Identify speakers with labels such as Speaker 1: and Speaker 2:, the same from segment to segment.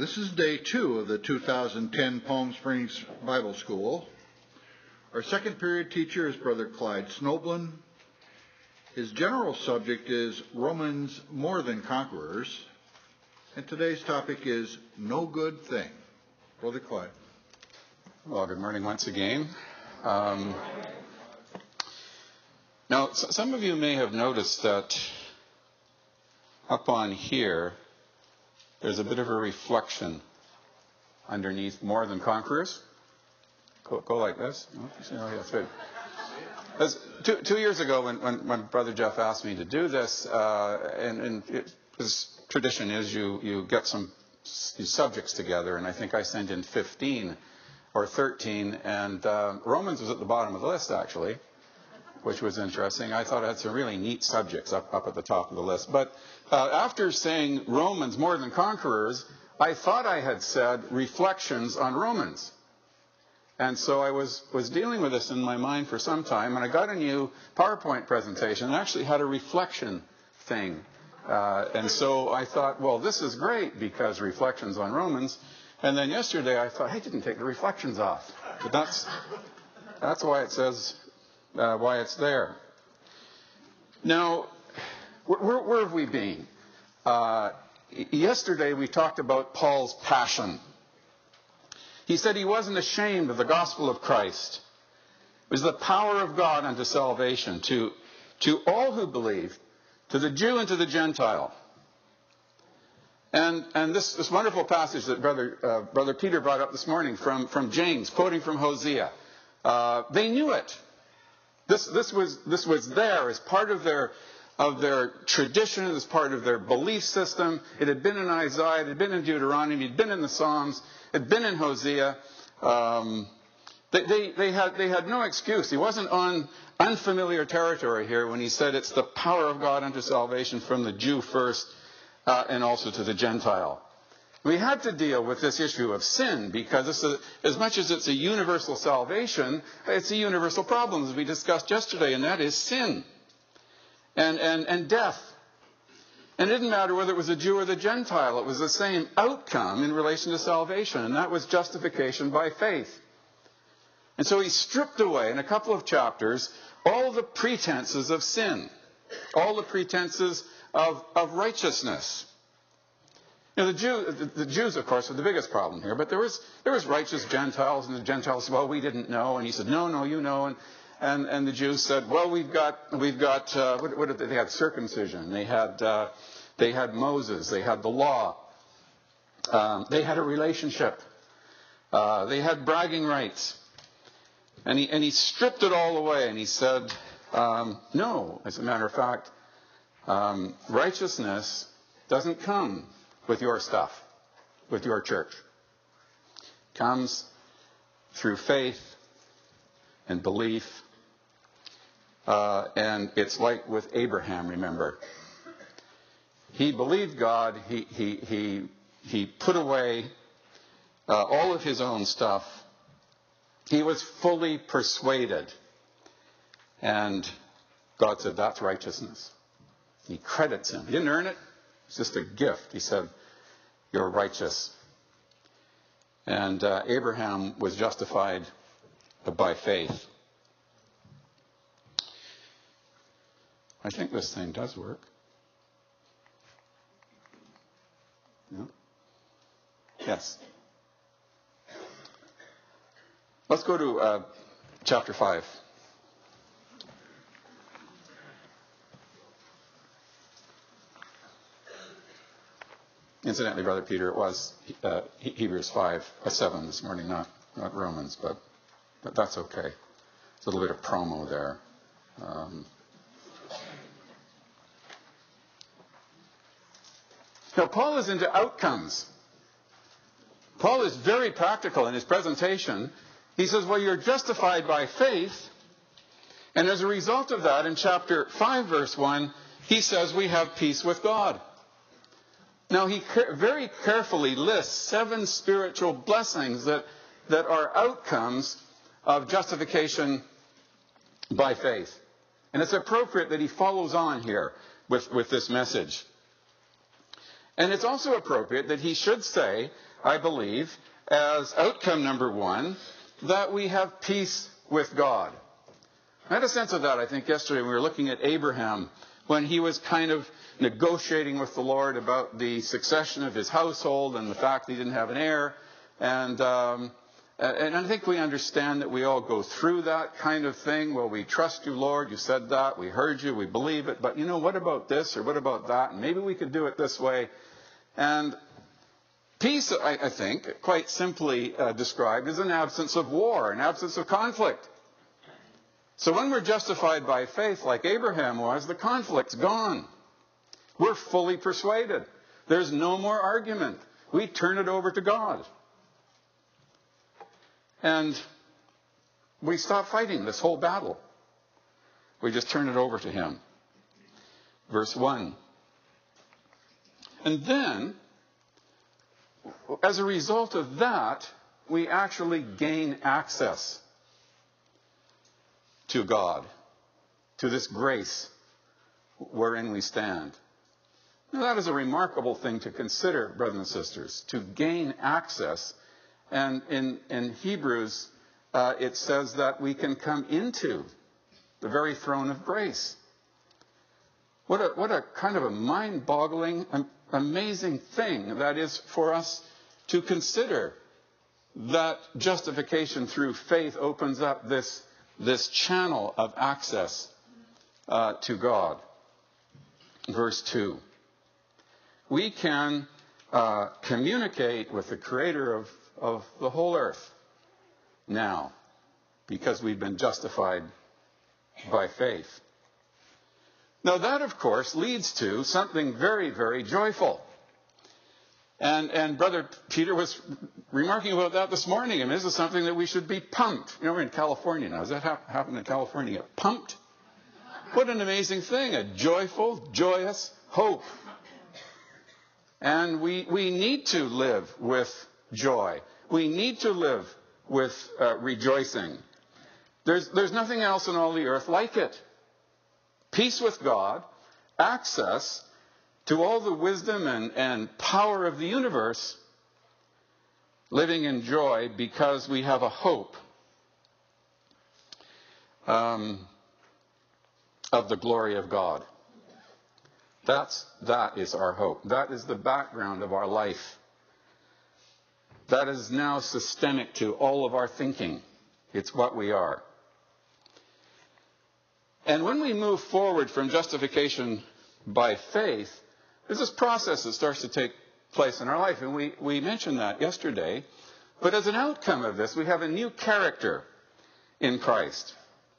Speaker 1: This is day 2 of the 2010 Palm Springs Bible School. Our second period teacher is Brother Clyde Snoblin. His general subject is Romans More Than Conquerors. And today's topic is No Good Thing. Brother Clyde.
Speaker 2: Well, good morning once again. Now, some of you may have noticed that up on here, there's a bit of a reflection underneath More Than Conquerors. Go like this. Oh, yeah, that's good. As 2 years ago, when Brother Jeff asked me to do this, and his tradition is you get some subjects together, and I think I sent in 15 or 13, and Romans was at the bottom of the list, actually, which was interesting. I thought I had some really neat subjects up at the top of the list. But after saying Romans More Than Conquerors, I thought I had said Reflections on Romans. And so I was dealing with this in my mind for some time, and I got a new PowerPoint presentation and actually had a reflection thing. And so I thought, well, this is great because Reflections on Romans. And then yesterday I thought, I didn't take the reflections off. But that's why it says, why it's there. Now, where have we been? Yesterday we talked about Paul's passion. He said he wasn't ashamed of the gospel of Christ. It was the power of God unto salvation to all who believe, to the Jew and to the Gentile. And this wonderful passage that Brother Peter brought up this morning from James, quoting from Hosea, they knew it. This was there as part of their tradition, as part of their belief system. It had been in Isaiah, it had been in Deuteronomy, it had been in the Psalms, it had been in Hosea. They had no excuse. He wasn't on unfamiliar territory here when he said it's the power of God unto salvation from the Jew first and also to the Gentile. We had to deal with this issue of sin because as much as it's a universal salvation, it's a universal problem, as we discussed yesterday, and that is sin and death. And it didn't matter whether it was a Jew or the Gentile. It was the same outcome in relation to salvation, and that was justification by faith. And so he stripped away in a couple of chapters all the pretenses of sin, all the pretenses of righteousness. You know, the Jews, of course, are the biggest problem here. But there was righteous Gentiles, and the Gentiles said, "Well, we didn't know." And he said, "No, you know." And the Jews said, "Well, we've got what did they? They had circumcision. They had Moses. They had the law. They had a relationship. They had bragging rights." And he stripped it all away, and he said, "No. As a matter of fact, righteousness doesn't come with your stuff, with your church. It comes through faith and belief. And it's like with Abraham, remember. He believed God. He put away all of his own stuff. He was fully persuaded. And God said, that's righteousness. He credits him. He didn't earn it. It's just a gift. He said, you're righteous. And Abraham was justified by faith. I think this thing does work. No? Yes. Let's go to chapter 5. Incidentally, Brother Peter, it was Hebrews 5:7 this morning, not Romans, but that's okay. It's a little bit of promo there. Now, Paul is into outcomes. Paul is very practical in his presentation. He says, well, you're justified by faith. And as a result of that, in chapter 5, verse 1, he says we have peace with God. Now, he very carefully lists 7 spiritual blessings that are outcomes of justification by faith. And it's appropriate that he follows on here with this message. And it's also appropriate that he should say, I believe, as outcome number one, that we have peace with God. I had a sense of that, I think, yesterday when we were looking at Abraham, when he was kind of negotiating with the Lord about the succession of his household and the fact that he didn't have an heir. And I think we understand that we all go through that kind of thing. Well, we trust you, Lord. You said that. We heard you. We believe it. But, what about this or what about that? And maybe we could do it this way. And peace, I think, quite simply described as an absence of war, an absence of conflict. So when we're justified by faith, like Abraham was, the conflict's gone. We're fully persuaded. There's no more argument. We turn it over to God. And we stop fighting this whole battle. We just turn it over to him. Verse 1. And then, as a result of that, we actually gain access to God, to this grace wherein we stand. Now, that is a remarkable thing to consider, brothers and sisters, to gain access. And in Hebrews, it says that we can come into the very throne of grace. What a kind of a mind-boggling, amazing thing that is for us to consider, that justification through faith opens up this channel of access to God. Verse 2. We can communicate with the Creator of the whole earth now, because we've been justified by faith. Now that, of course, leads to something very, very joyful. And Brother Peter was remarking about that this morning. And this is something that we should be pumped. We're in California now. Does that happen in California? Get pumped? What an amazing thing. A joyful, joyous hope. And we need to live with joy. We need to live with rejoicing. There's nothing else on all the earth like it. Peace with God, access to all the wisdom and power of the universe, living in joy because we have a hope of the glory of God. That is our hope. That is the background of our life. That is now systemic to all of our thinking. It's what we are. And when we move forward from justification by faith, there's this process that starts to take place in our life. And we mentioned that yesterday. But as an outcome of this, we have a new character in Christ.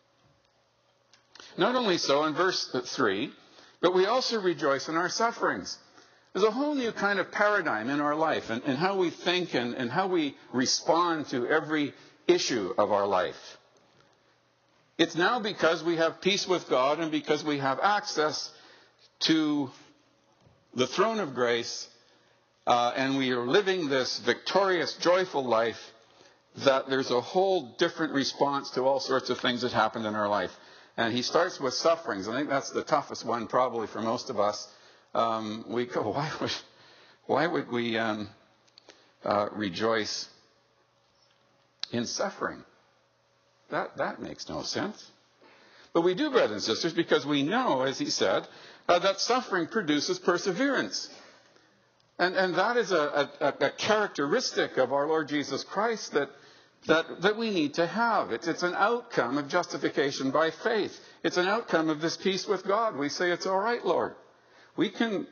Speaker 2: Not only so, in verse 3, but we also rejoice in our sufferings. There's a whole new kind of paradigm in our life and how we think and how we respond to every issue of our life. It's now because we have peace with God and because we have access to the throne of grace, and we are living this victorious, joyful life, that there's a whole different response to all sorts of things that happened in our life. And he starts with sufferings. I think that's the toughest one probably for most of us. We go, why would we rejoice in suffering? That makes no sense. But we do, brothers and sisters, because we know, as he said, that suffering produces perseverance. And that is a characteristic of our Lord Jesus Christ that we need to have. It's an outcome of justification by faith. It's an outcome of this peace with God. We say, it's all right, Lord. We can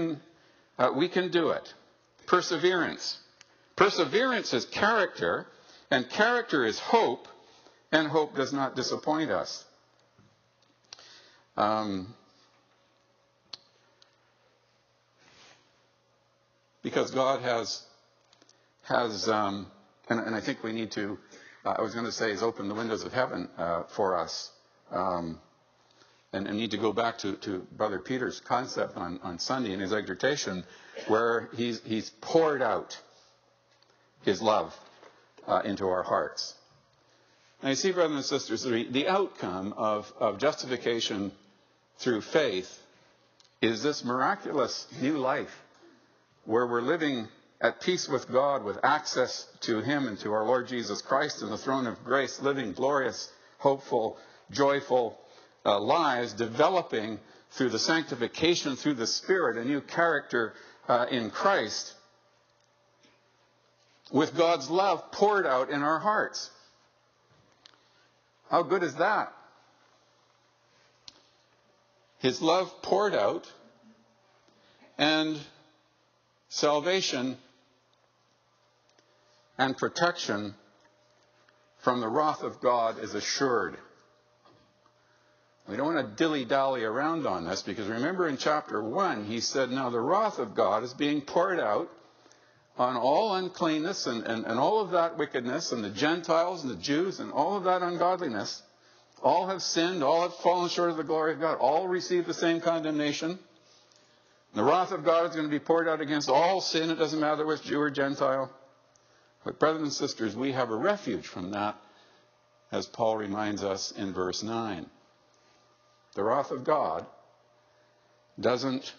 Speaker 2: do it. Perseverance. Perseverance is character, and character is hope, and hope does not disappoint us. Because God has and I think we need to, I was going to say, is open the windows of heaven for us. And need to go back to Brother Peter's concept on Sunday in his exhortation, where he's poured out his love into our hearts. Now you see, brothers and sisters, the outcome of justification through faith is this miraculous new life where we're living at peace with God, with access to Him and to our Lord Jesus Christ and the throne of grace, living glorious, hopeful, joyful lives, developing through the sanctification, through the Spirit, a new character in Christ, with God's love poured out in our hearts. How good is that? His love poured out, and salvation and protection from the wrath of God is assured. We don't want to dilly-dally around on this, because remember in chapter 1, he said, now the wrath of God is being poured out on all uncleanness and all of that wickedness, and the Gentiles and the Jews and all of that ungodliness. All have sinned, all have fallen short of the glory of God, all receive the same condemnation. The wrath of God is going to be poured out against all sin. It doesn't matter whether it's Jew or Gentile. But brothers and sisters, we have a refuge from that, as Paul reminds us in verse 9. The wrath of God doesn't,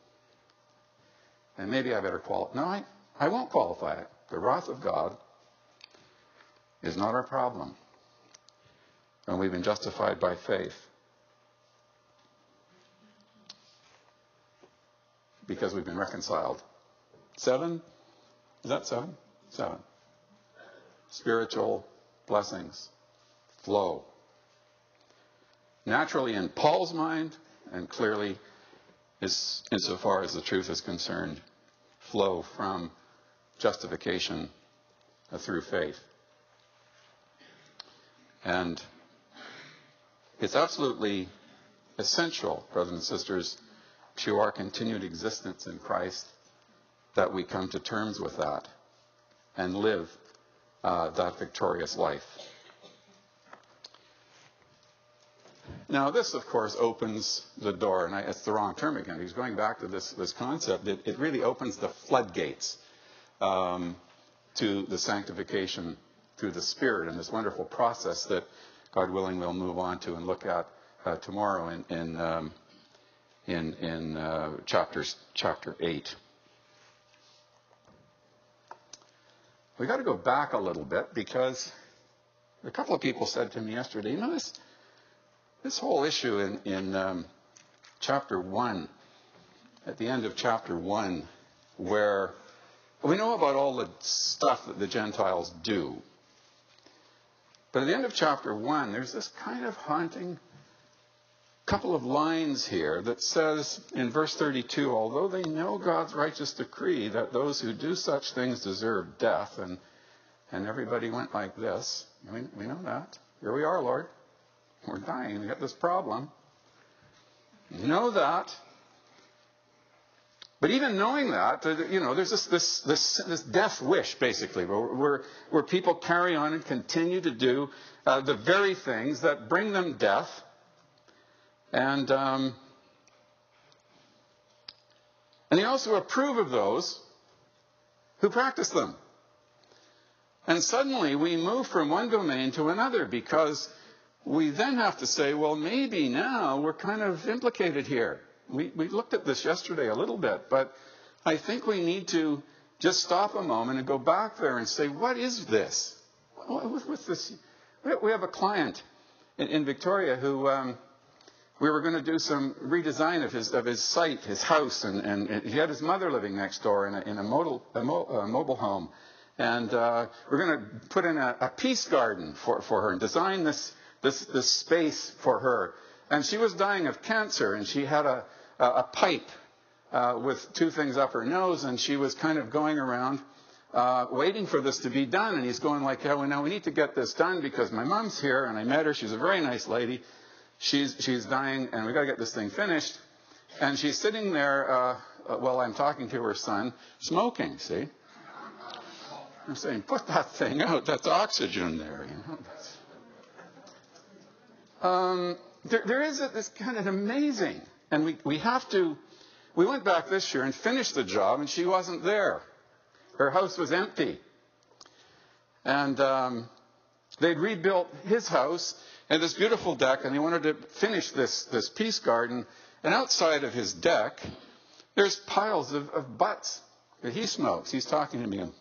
Speaker 2: and maybe I better qualify. No, I won't qualify it. The wrath of God is not our problem, and we've been justified by faith, because we've been reconciled. 7? Is that 7? 7. Spiritual blessings flow naturally in Paul's mind, and clearly, insofar as the truth is concerned, flow from justification through faith. And it's absolutely essential, brothers and sisters, to our continued existence in Christ, that we come to terms with that and live that victorious life. Now, this, of course, opens the door, and it's the wrong term again. He's going back to this concept. It really opens the floodgates to the sanctification through the Spirit, and this wonderful process that, God willing, we'll move on to and look at tomorrow in chapter 8. We got to go back a little bit, because a couple of people said to me yesterday, you know, this whole issue in chapter 1, at the end of chapter 1, where we know about all the stuff that the Gentiles do. But at the end of chapter 1, there's this kind of haunting couple of lines here that says in verse 32, although they know God's righteous decree that those who do such things deserve death, and everybody went like this. We know that. Here we are, Lord. We're dying. We got this problem. You know that. But even knowing that, there's this death wish, basically, where people carry on and continue to do the very things that bring them death. And they also approve of those who practice them. And suddenly we move from one domain to another, because we then have to say, well, maybe now we're kind of implicated here. We looked at this yesterday a little bit, but I think we need to just stop a moment and go back there and say, what is this? What's this? We have a client in Victoria who we were going to do some redesign of his site, his house, and he had his mother living next door in a mobile home. And we're going to put in a peace garden for her and design this space for her. And she was dying of cancer, and she had a pipe with two things up her nose, and she was kind of going around waiting for this to be done. And he's going like, well, now we need to get this done because my mom's here, and I met her. She's a very nice lady. She's dying, and we got to get this thing finished. And she's sitting there while I'm talking to her son, smoking, see? I'm saying, put that thing out. That's oxygen there, There is this kind of amazing, and we went back this year and finished the job, and she wasn't there. Her house was empty. And they'd rebuilt his house and this beautiful deck, and they wanted to finish this peace garden. And outside of his deck, there's piles of butts. He smokes. He's talking to me.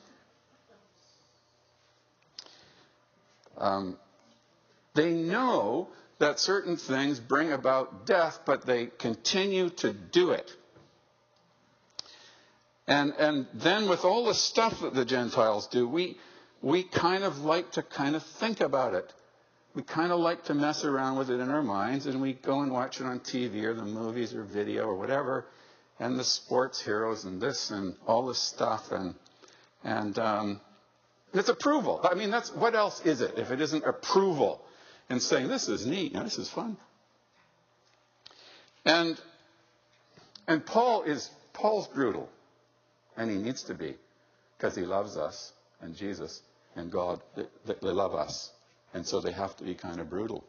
Speaker 2: They know that certain things bring about death, but they continue to do it. And then with all the stuff that the Gentiles do, we kind of like to kind of think about it. We kind of like to mess around with it in our minds, and we go and watch it on TV or the movies or video or whatever, and the sports heroes and this and all this stuff, and it's approval. I mean, what else is it if it isn't approval and saying this is neat, this is fun. And Paul's brutal, and he needs to be, because he loves us and Jesus and God. They love us. And so they have to be kind of brutal.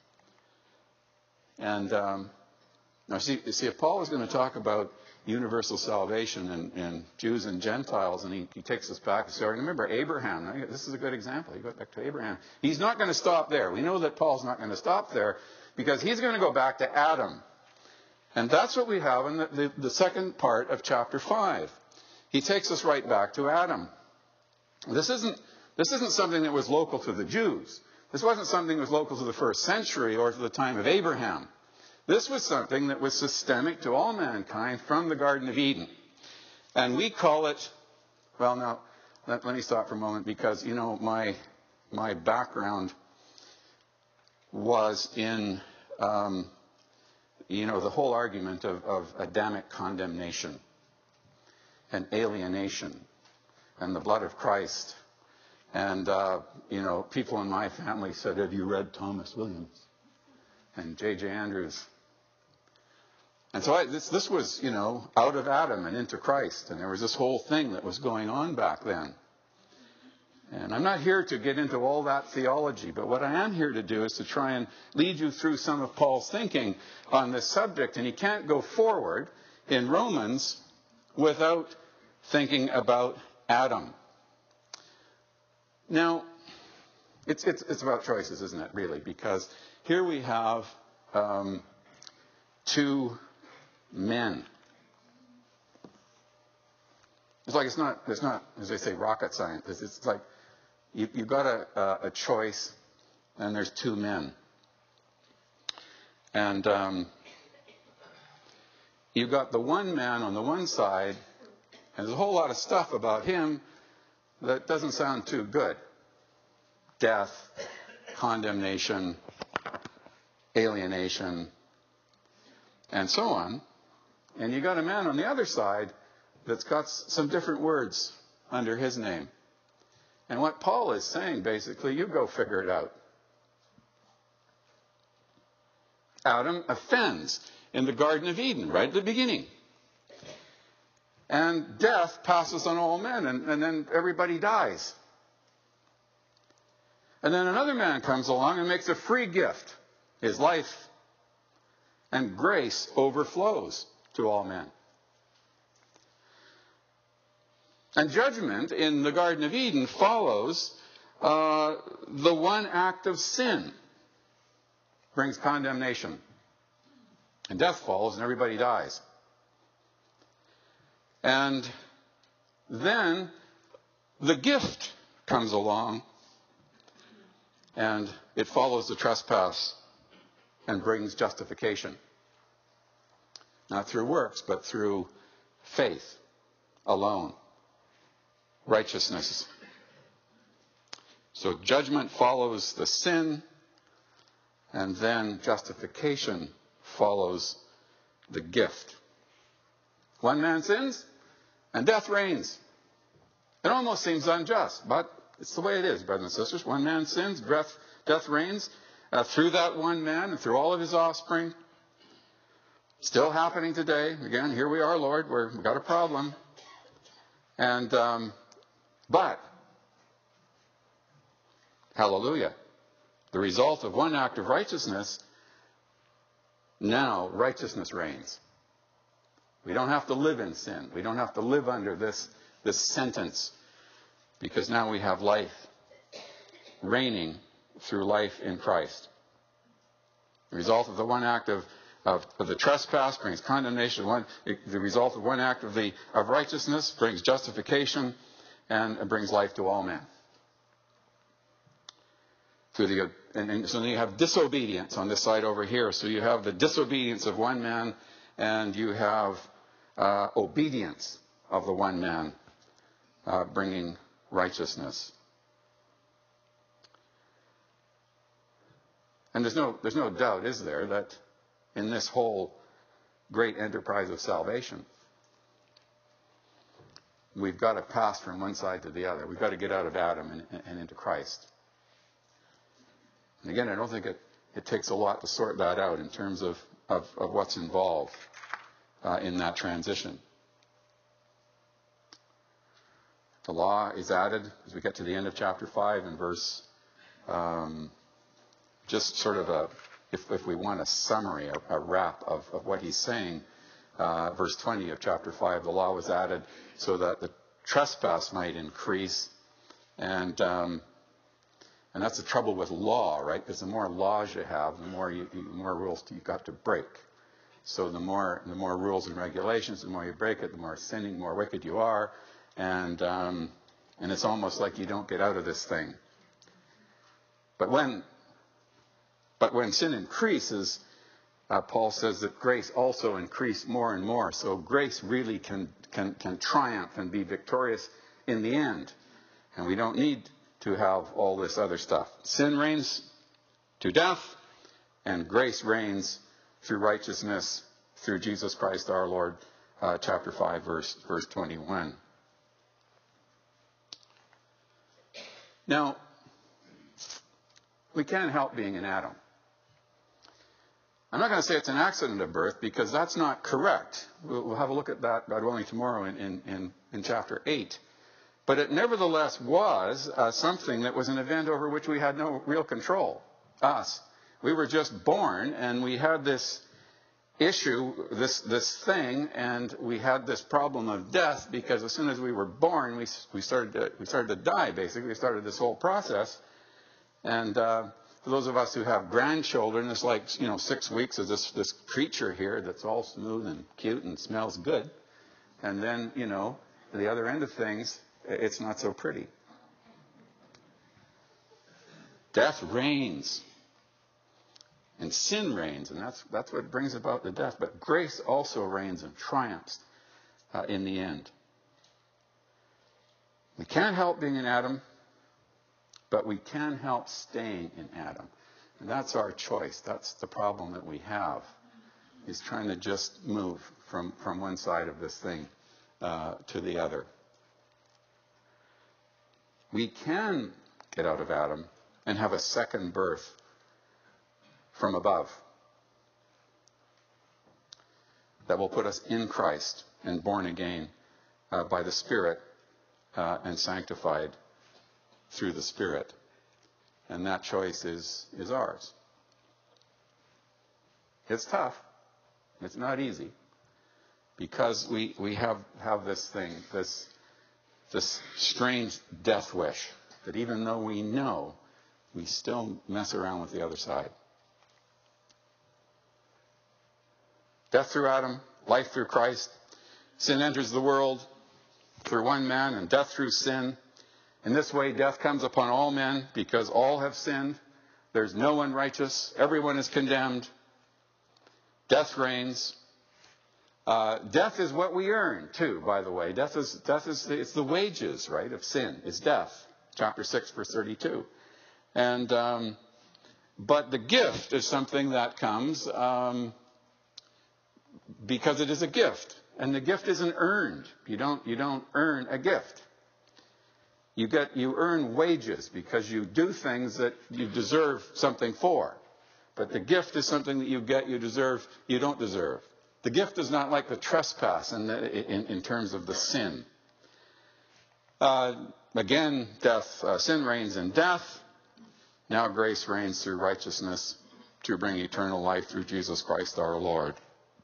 Speaker 2: And now, see, if Paul was going to talk about universal salvation and Jews and Gentiles, and he takes us back and says, remember Abraham. This is a good example. He goes back to Abraham. He's not going to stop there. We know that Paul's not going to stop there because he's going to go back to Adam. And that's what we have in the second part of chapter 5. He takes us right back to Adam. This isn't something that was local to the Jews. This wasn't something that was local to the first century or to the time of Abraham. This was something that was systemic to all mankind from the Garden of Eden. And we call it, well, now, let me stop for a moment because, my background was in, the whole argument of Adamic condemnation and alienation and the blood of Christ. And, people in my family said, have you read Thomas Williams and J.J. Andrews? And so this was, out of Adam and into Christ. And there was this whole thing that was going on back then. And I'm not here to get into all that theology, but what I am here to do is to try and lead you through some of Paul's thinking on this subject. And he can't go forward in Romans without thinking about Adam. Now, it's about choices, isn't it, really? Because here we have two men. It's like it's not, as they say, rocket science. It's like you've got a choice, and there's two men. And you've got the one man on the one side, and there's a whole lot of stuff about him that doesn't sound too good. Death, condemnation, alienation, and so on. And you got a man on the other side that's got some different words under his name. And what Paul is saying, basically, you go figure it out. Adam offends in the Garden of Eden, right at the beginning. And death passes on all men, and then everybody dies. And then another man comes along and makes a free gift, his life, and grace overflows to all men. And judgment in the Garden of Eden follows the one act of sin, brings condemnation. And death follows and everybody dies. And then the gift comes along and it follows the trespass and brings justification. Not through works, but through faith alone. Righteousness. So judgment follows the sin, and then justification follows the gift. One man sins, and death reigns. It almost seems unjust, but it's the way it is, brothers and sisters. One man sins, death reigns through that one man and through all of his offspring. Still happening today. Again, here we are, Lord. We've got a problem. And but hallelujah, the result of one act of righteousness, now righteousness reigns. We don't have to live in sin. We don't have to live under this sentence, because now we have life reigning through life in Christ. The result of the one act of the trespass brings condemnation. The result of one act of righteousness brings justification, and it brings life to all men. And so you have disobedience on this side over here. So you have the disobedience of one man, and you have obedience of the one man, bringing righteousness. And there's no doubt, is there, that in this whole great enterprise of salvation, we've got to pass from one side to the other. We've got to get out of Adam and into Christ. And again, I don't think it takes a lot to sort that out in terms of what's involved in that transition. The law is added as we get to the end of chapter 5 and verse, just sort of if we want a summary, a wrap of what he's saying, verse 20 of chapter 5, the law was added so that the trespass might increase. And that's the trouble with law, right? Because the more laws you have, the more rules you've got to break. So the more rules and regulations, the more you break it, the more sinning, more wicked you are. And it's almost like you don't get out of this thing. But when sin increases, Paul says that grace also increased more and more. So grace really can triumph and be victorious in the end. And we don't need to have all this other stuff. Sin reigns to death, and grace reigns through righteousness through Jesus Christ our Lord, chapter 5, verse 21. Now, we can't help being an Adam. I'm not going to say it's an accident of birth, because that's not correct. We'll have a look at that, God willing, tomorrow in chapter 8. But it nevertheless was something that was an event over which we had no real control. Us. We were just born, and we had this issue, this thing, and we had this problem of death, because as soon as we were born, we started to die, basically. We started this whole process. And for those of us who have grandchildren, it's like, 6 weeks of this creature here that's all smooth and cute and smells good. And then, the other end of things, it's not so pretty. Death reigns. And sin reigns, and that's what brings about the death. But grace also reigns and triumphs in the end. We can't help being in Adam, but we can help staying in Adam. And that's our choice. That's the problem that we have, is trying to just move from one side of this thing to the other. We can get out of Adam and have a second birth from above that will put us in Christ and born again by the Spirit and sanctified through the Spirit. And that choice is ours. It's tough. It's not easy, because we have this thing, this strange death wish, that even though we know, we still mess around with the other side. Death through Adam, life through Christ. Sin enters the world through one man, and death through sin. In this way, death comes upon all men, because all have sinned. There's no one righteous. Everyone is condemned. Death reigns. Death is what we earn, too, by the way. Death is it's the wages, right, of sin. It's death. Chapter 6, verse 32. And but the gift is something that comes because it is a gift, and the gift isn't earned. You don't earn a gift. You earn wages because you do things that you deserve something for. But the gift is something that you get, you don't deserve. The gift is not like the trespass in terms of the sin. Again, sin reigns in death. Now grace reigns through righteousness to bring eternal life through Jesus Christ our Lord.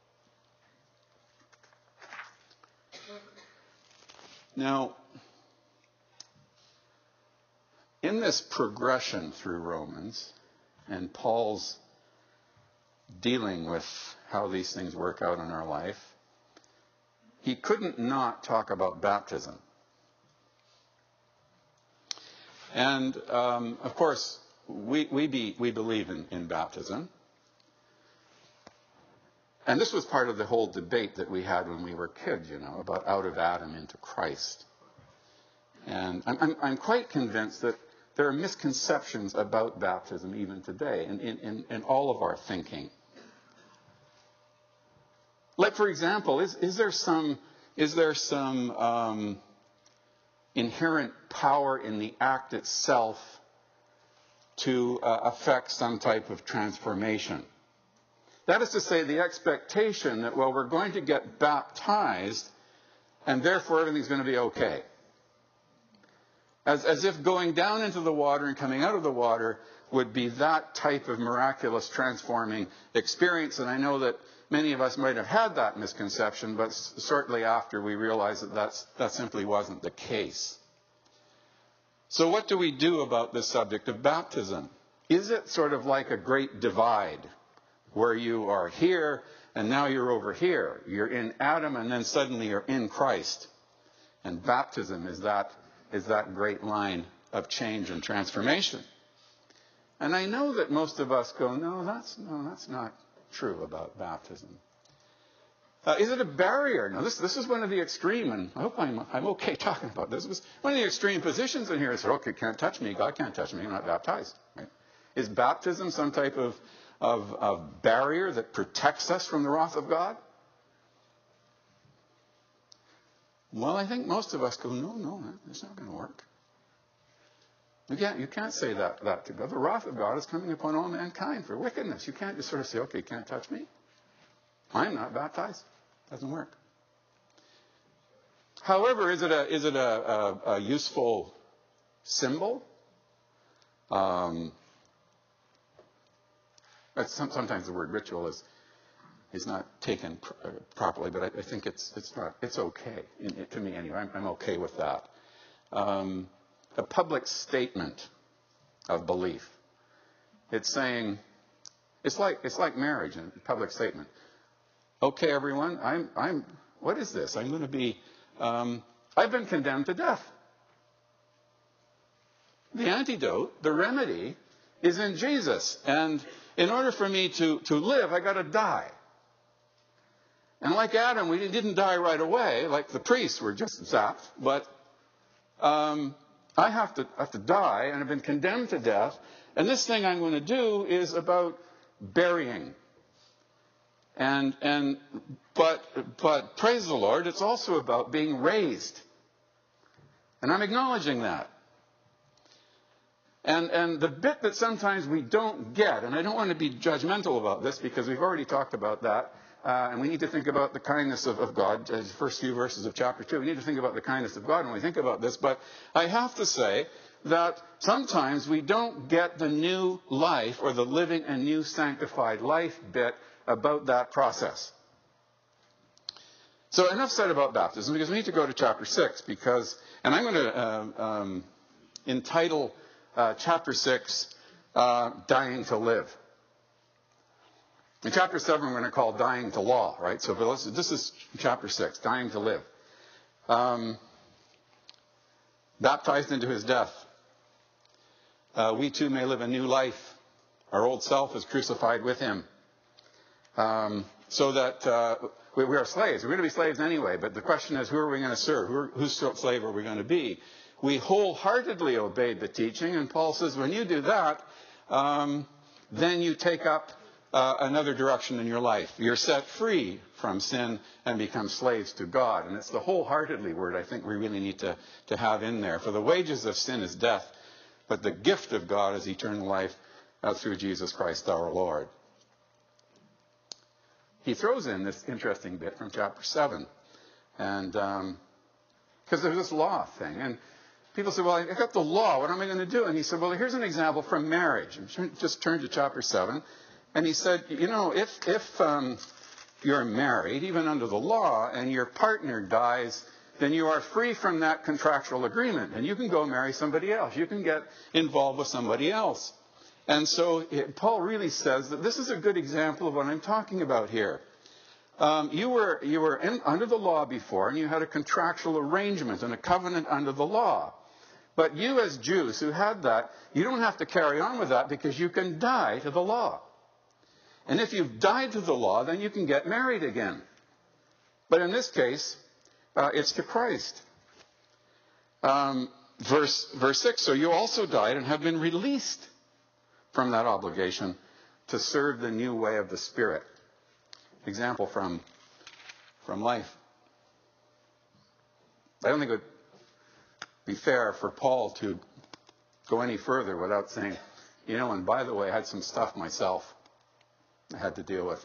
Speaker 2: Now, in this progression through Romans, and Paul's dealing with how these things work out in our life, he couldn't not talk about baptism. And, of course, we believe in baptism. And this was part of the whole debate that we had when we were kids, about out of Adam into Christ. And I'm quite convinced that there are misconceptions about baptism even today in all of our thinking. Like, for example, is there some inherent power in the act itself to affect some type of transformation? That is to say, the expectation that, well, we're going to get baptized and therefore everything's going to be okay. As if going down into the water and coming out of the water would be that type of miraculous transforming experience. And I know that many of us might have had that misconception, but shortly after we realized that simply wasn't the case. So what do we do about this subject of baptism? Is it sort of like a great divide where you are here and now you're over here? You're in Adam and then suddenly you're in Christ. And baptism is that great line of change and transformation. And I know that most of us go, no, that's not true about baptism. Is it a barrier? No, this is one of the extreme, and I hope I'm okay talking about this. It was one of the extreme positions in here. Is, okay, can't touch me. God can't touch me. I'm not baptized. Right? Is baptism some type of barrier that protects us from the wrath of God? Well, I think most of us go, no, it's not going to work. You can't say that to God. The wrath of God is coming upon all mankind for wickedness. You can't just sort of say, okay, you can't touch me. I'm not baptized. Doesn't work. However, is it a useful symbol? Sometimes the word ritual is not taken properly, but I think it's okay to me anyway. I'm okay with that. A public statement of belief. It's saying, it's like marriage and public statement. Okay, everyone, what is this? I'm going to be, I've been condemned to death. The antidote, the remedy, is in Jesus. And in order for me to live, I got to die. And like Adam, we didn't die right away, like the priests were just zapped, but I have to die, and I've been condemned to death. And this thing I'm going to do is about burying. But praise the Lord, it's also about being raised. And I'm acknowledging that. And the bit that sometimes we don't get, and I don't want to be judgmental about this because we've already talked about that, and we need to think about the kindness of God, the first few verses of chapter 2. We need to think about the kindness of God when we think about this. But I have to say that sometimes we don't get the new life or the living a new sanctified life bit about that process. So enough said about baptism, because we need to go to chapter 6, and I'm going to entitle chapter 6, Dying to Live. In chapter 7, we're going to call Dying to Law, right? So this is chapter 6, Dying to Live. Baptized into his death. We too may live a new life. Our old self is crucified with him. So that we are slaves. We're going to be slaves anyway, but the question is, who are we going to serve? Whose slave are we going to be? We wholeheartedly obeyed the teaching, and Paul says when you do that, then you take up another direction in your life. You're set free from sin and become slaves to God. And it's the wholeheartedly word I think we really need to have in there. For the wages of sin is death, but the gift of God is eternal life through Jesus Christ our Lord. He throws in this interesting bit from chapter 7. And because there's this law thing. And people say, well, I got the law. What am I going to do? And he said, well, here's an example from marriage. And just turn to chapter 7. And he said, if you're married, even under the law, and your partner dies, then you are free from that contractual agreement. And you can go marry somebody else. You can get involved with somebody else. And so Paul really says that this is a good example of what I'm talking about here. You were under the law before, and you had a contractual arrangement and a covenant under the law. But you as Jews who had that, you don't have to carry on with that because you can die to the law. And if you've died to the law, then you can get married again. But in this case, it's to Christ. Verse 6, so you also died and have been released from that obligation to serve the new way of the Spirit. Example from life. I don't think it would be fair for Paul to go any further without saying, and by the way, I had some stuff myself I had to deal with.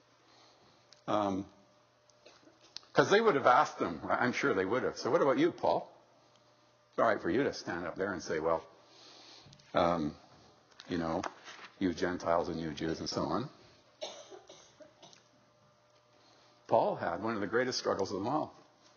Speaker 2: Because they would have asked him, I'm sure they would have. So what about you, Paul? It's all right for you to stand up there and say, well, you Gentiles and you Jews and so on. Paul had one of the greatest struggles of them all.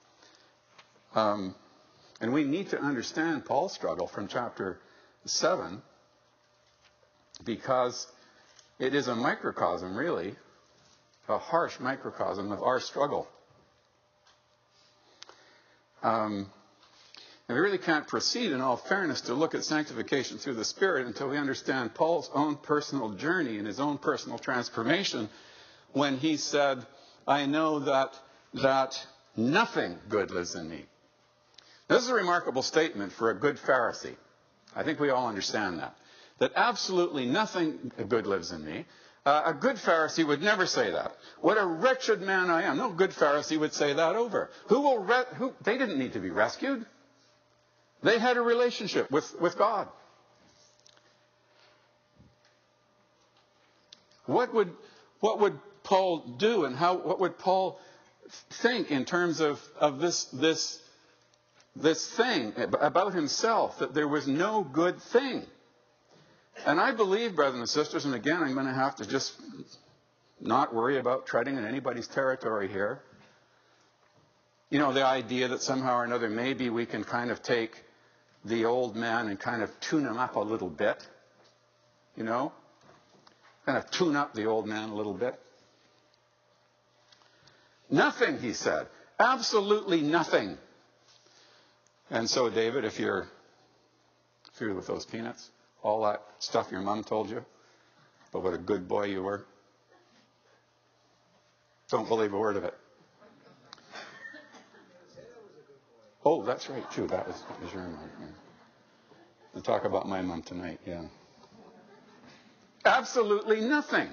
Speaker 2: And we need to understand Paul's struggle from chapter 7 because it is a microcosm, really, a harsh microcosm of our struggle. And we really can't proceed in all fairness to look at sanctification through the Spirit until we understand Paul's own personal journey and his own personal transformation when he said, I know that nothing good lives in me. This is a remarkable statement for a good Pharisee. I think we all understand that. That absolutely nothing good lives in me. A good Pharisee would never say that. What a wretched man I am. No good Pharisee would say that over. They didn't need to be rescued. They had a relationship with God. What would Paul do, and what would Paul think in terms of this thing about himself, that there was no good thing? And I believe, brothers and sisters, and again, I'm going to have to just not worry about treading in anybody's territory here. The idea that somehow or another maybe we can kind of take the old man and kind of tune him up a little bit. Kind of tune up the old man a little bit. Nothing, he said. Absolutely nothing. And so, David, if you're through with those peanuts, all that stuff your mom told you about what a good boy you were, don't believe a word of it. Oh, that's right, too. That was your mom. Yeah. We'll talk about my mom tonight, yeah. Absolutely nothing.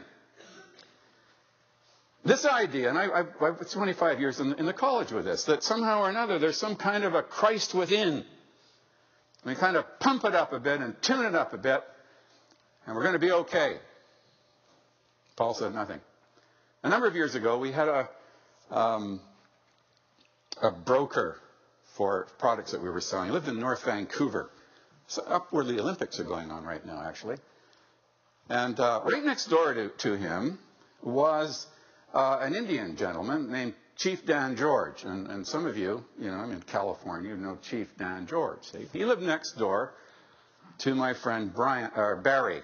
Speaker 2: This idea, and I've 25 years in the college with this, that somehow or another there's some kind of a Christ within. We kind of pump it up a bit and tune it up a bit, and we're going to be okay. Paul said nothing. A number of years ago, we had a broker for products that we were selling. He lived in North Vancouver. So up where the Olympics are going on right now, actually. And right next door to him was an Indian gentleman named Chief Dan George. And some of you, I'm in California, you know Chief Dan George. See? He lived next door to my friend Barry.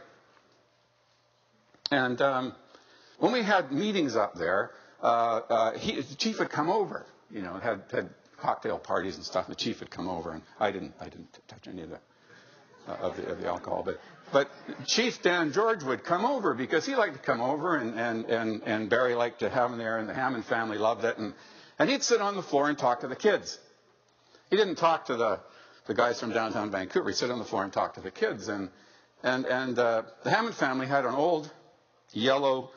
Speaker 2: And when we had meetings up there, the chief would come over, had cocktail parties and stuff. The chief would come over, and I didn't touch any of the alcohol, but Chief Dan George would come over because he liked to come over, and Barry liked to have him there, and the Hammond family loved it, and he'd sit on the floor and talk to the kids. He didn't talk to the guys from downtown Vancouver. He'd sit on the floor and talk to the kids, and the Hammond family had an old yellow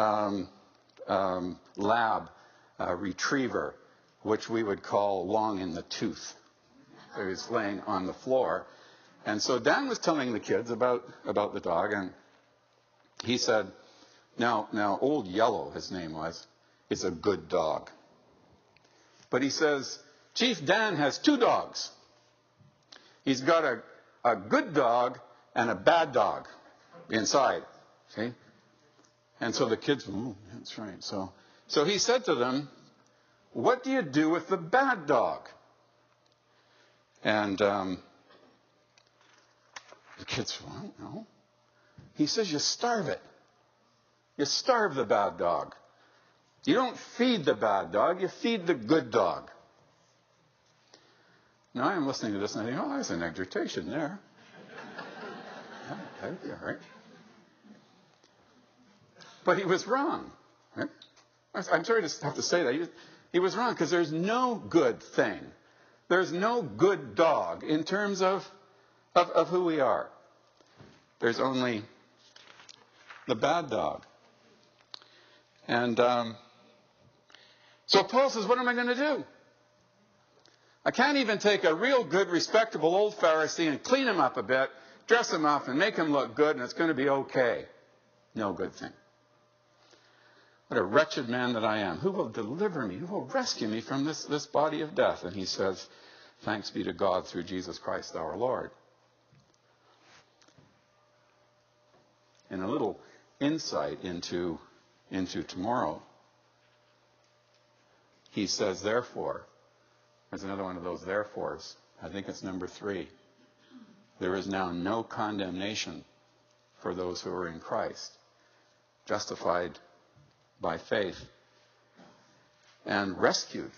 Speaker 2: lab retriever, which we would call long in the tooth. So he was laying on the floor. And so Dan was telling the kids about the dog, and he said, now Old Yellow, his name was, is a good dog. But he says, Chief Dan has two dogs. He's got a good dog and a bad dog inside. See? And so the kids, that's right. So he said to them, what do you do with the bad dog? And the kids, well, I don't know. He says you starve it. You starve the bad dog. You don't feed the bad dog, you feed the good dog. Now I am listening to this and I think, oh, there's an exhortation there. Yeah, that'd be all right. But he was wrong. Right? I'm sorry to have to say that. He was wrong because there's no good thing. There's no good dog in terms of who we are. There's only the bad dog. And so Paul says, what am I going to do? I can't even take a real good, respectable old Pharisee and clean him up a bit, dress him up and make him look good, and it's going to be okay. No good thing. What a wretched man that I am. Who will deliver me? Who will rescue me from this body of death? And he says, thanks be to God through Jesus Christ our Lord. And a little insight into tomorrow. He says, therefore, there's another one of those therefores. I think it's number 3. There is now no condemnation for those who are in Christ, justified by faith and rescued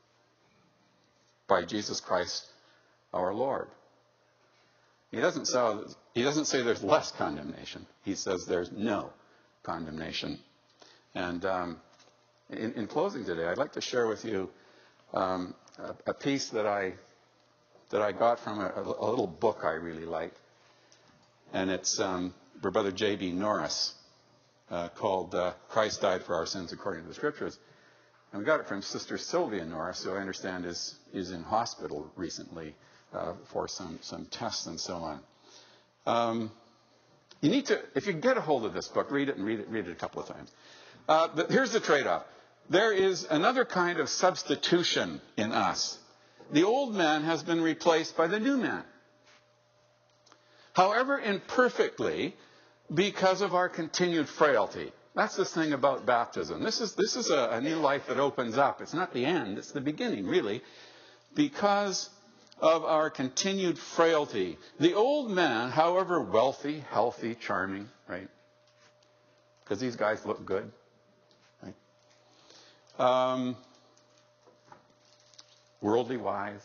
Speaker 2: by Jesus Christ our Lord. He doesn't say there's less condemnation. He says there's no condemnation. And in closing today, I'd like to share with you a piece that I got from a little book I really like. And it's by Brother J.B. Norris, called Christ Died for Our Sins According to the Scriptures. And we got it from Sister Sylvia Norris, who I understand is in hospital recently for some tests and so on. You need to, if you get a hold of this book, read it a couple of times. But here's the trade-off. There is another kind of substitution in us. The old man has been replaced by the new man. However imperfectly, because of our continued frailty. That's the thing about baptism. This is a new life that opens up. It's not the end, it's the beginning, really. Because of our continued frailty. The old man, however wealthy, healthy, charming, right? Because these guys look good, right? Worldly wise.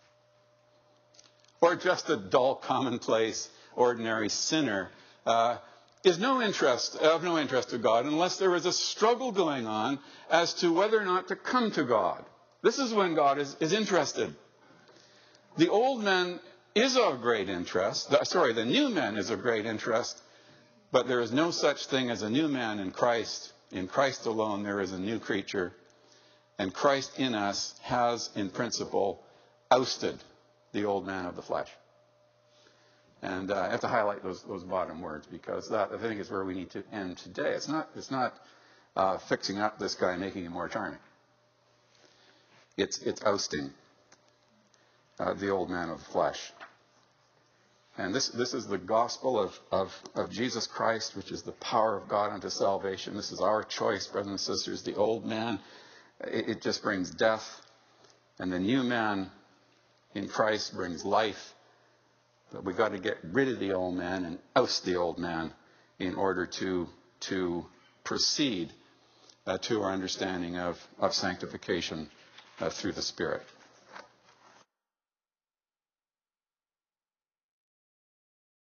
Speaker 2: Or just a dull, commonplace, ordinary sinner, is of no interest to God unless there is a struggle going on as to whether or not to come to God. This is when God is interested. The old man is of great interest. The new man is of great interest, but there is no such thing as a new man in Christ. In Christ alone there is a new creature, and Christ in us has, in principle, ousted the old man of the flesh. And I have to highlight those bottom words because that, I think, is where we need to end today. It's not fixing up this guy and making him more charming. It's ousting the old man of the flesh. And this is the gospel of Jesus Christ, which is the power of God unto salvation. This is our choice, brothers and sisters. The old man, it just brings death. And the new man in Christ brings life. But we've got to get rid of the old man and oust the old man in order to proceed to our understanding of sanctification through the Spirit.